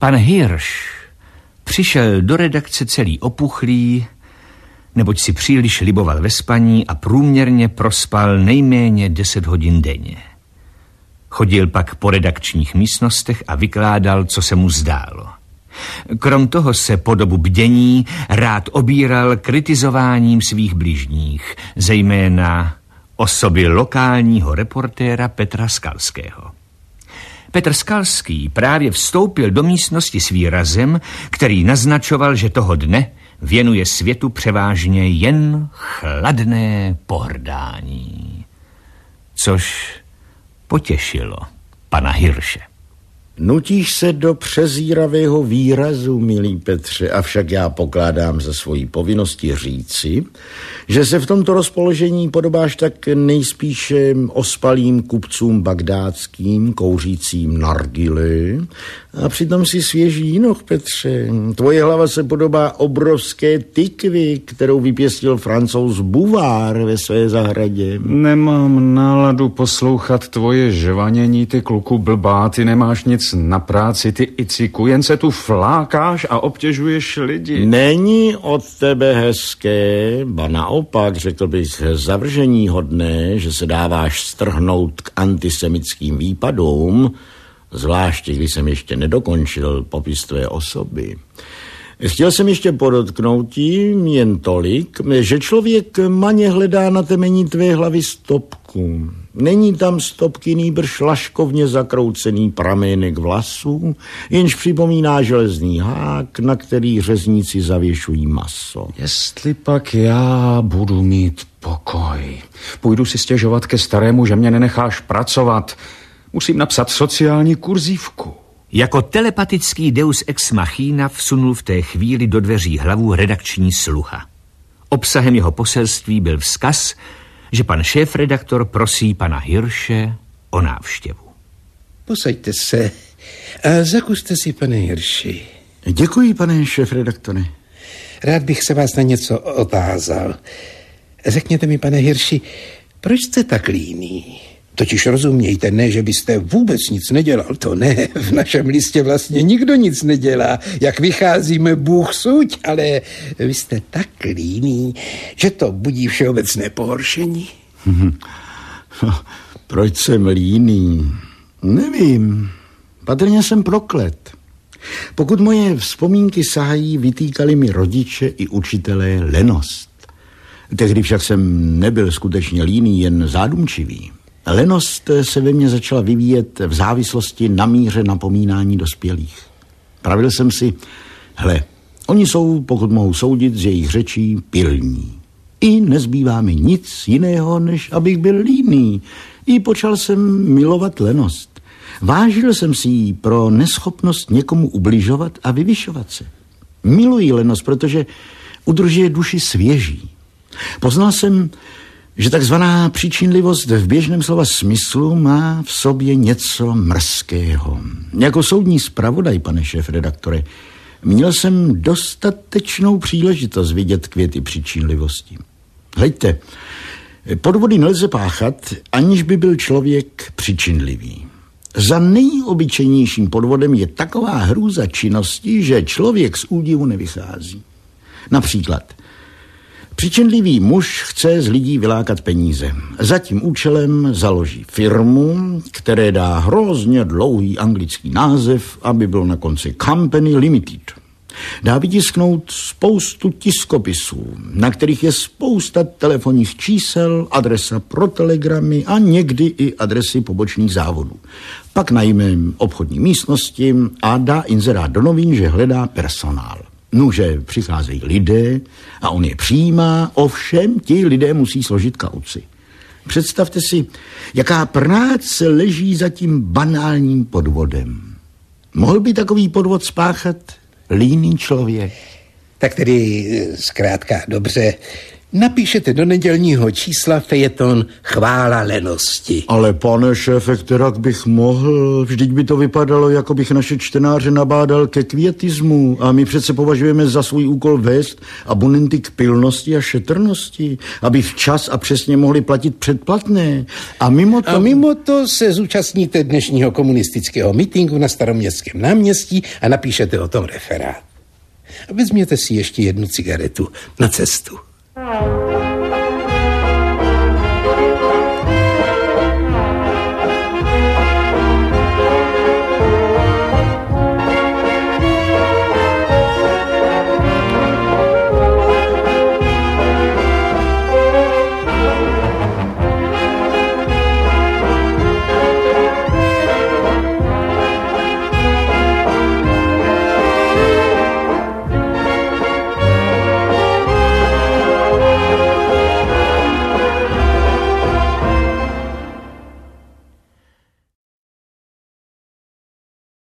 Pan Hirsch přišel do redakce celý opuchlý, neboť si příliš liboval ve spaní a průměrně prospal nejméně 10 hodin denně. Chodil pak po redakčních místnostech a vykládal, co se mu zdálo. Krom toho se po dobu bdění rád obíral kritizováním svých bližních, zejména osoby lokálního reportéra Petra Skalského. Petr Skalský právě vstoupil do místnosti s výrazem, který naznačoval, že toho dne věnuje světu převážně jen chladné pohrdání. Což potěšilo pana Hirsche. Nutíš se do přezíravého výrazu, milý Petře, avšak já pokládám za svoji povinnosti říci, že se v tomto rozpoložení podobáš tak nejspíše ospalým kupcům bagdátským, kouřícím nargily, a přitom si svěží jinoch, Petře. Tvoje hlava se podobá obrovské tykvy, kterou vypěstil Francouz Bouvard ve své zahradě. Nemám náladu poslouchat tvoje žvanění, ty kluku blbá, ty nemáš nic na práci, ty iciku, jen se tu flákáš a obtěžuješ lidi. Není od tebe hezké, ba naopak, řekl bych, zavrženíhodné, že se dáváš strhnout k antisemickým výpadům, zvláště když jsem ještě nedokončil popis tvé osoby. Chtěl jsem ještě podotknout tím jen tolik, že člověk maně hledá na temení tvé hlavy stopku. Není tam stopky, nýbrž laškovně zakroucený pramének vlasů, jenž připomíná železný hák, na který řezníci zavěšují maso. Jestli pak já budu mít pokoj, půjdu si stěžovat ke starému, že mě nenecháš pracovat. Musím napsat sociální kurzívku. Jako telepatický deus ex machina vsunul v té chvíli do dveří hlavu redakční sluha. Obsahem jeho poselství byl vzkaz, že pan šéfredaktor prosí pana Hirsche o návštěvu. Posaďte se a zakuřte si, pane Hirschi. Děkuji, pane šéfredaktore. Rád bych se vás na něco otázal. Řekněte mi, pane Hirschi, proč jste tak líný? Totiž rozumějte, ne, že byste vůbec nic nedělal, to ne, v našem listě vlastně nikdo nic nedělá, jak vycházíme, Bůh suď, ale vy jste tak líný, že to budí všeobecné pohoršení. Proč jsem líný? Nevím, patrně jsem proklet. Pokud moje vzpomínky sahají, vytýkali mi rodiče i učitelé lenost. Tehdy však jsem nebyl skutečně líný, jen zádumčivý. Lenost se ve mně začala vyvíjet v závislosti na míře napomínání dospělých. Pravil jsem si, hle, oni jsou, pokud mohu soudit z jejich řečí, pilní. I nezbývá mi nic jiného, než abych byl líný. I počal jsem milovat lenost. Vážil jsem si ji pro neschopnost někomu ubližovat a vyvyšovat se. Miluji lenost, protože udržuje duši svěží. Poznal jsem, že takzvaná příčinlivost v běžném slova smyslu má v sobě něco mrzkého. Jako soudní zpravodaj, pane šéfredaktore, měl jsem dostatečnou příležitost vidět květy příčinlivosti. Hleďte, podvody nelze páchat, aniž by byl člověk přičinlivý. Za nejobyčejnějším podvodem je taková hrůza činnosti, že člověk z údivu nevychází. Například přičinlivý muž chce z lidí vylákat peníze. Za tím účelem založí firmu, které dá hrozně dlouhý anglický název, aby byl na konci Company Limited. Dá vytisknout spoustu tiskopisů, na kterých je spousta telefonních čísel, adresa pro telegramy a někdy i adresy pobočných závodů. Pak najme obchodní místnosti a dá inzerát do novin, že hledá personál. Že přicházejí lidé a on je přijímá, ovšem ti lidé musí složit kauci. Představte si, jaká práce leží za tím banálním podvodem. Mohl by takový podvod spáchat líný člověk? Tak tedy zkrátka dobře, Napíšete do nedělního čísla fejeton Chvála lenosti. Ale pane šéfe, kterak bych mohl? Vždyť by to vypadalo, jako bych naše čtenáře nabádal ke květismu. A my přece považujeme za svůj úkol vést abonenty k pilnosti a šetrnosti, aby včas a přesně mohli platit předplatné. A mimo to se zúčastníte dnešního komunistického mítinku na Staroměstském náměstí a napíšete o tom referát. A vezměte si ještě jednu cigaretu na cestu.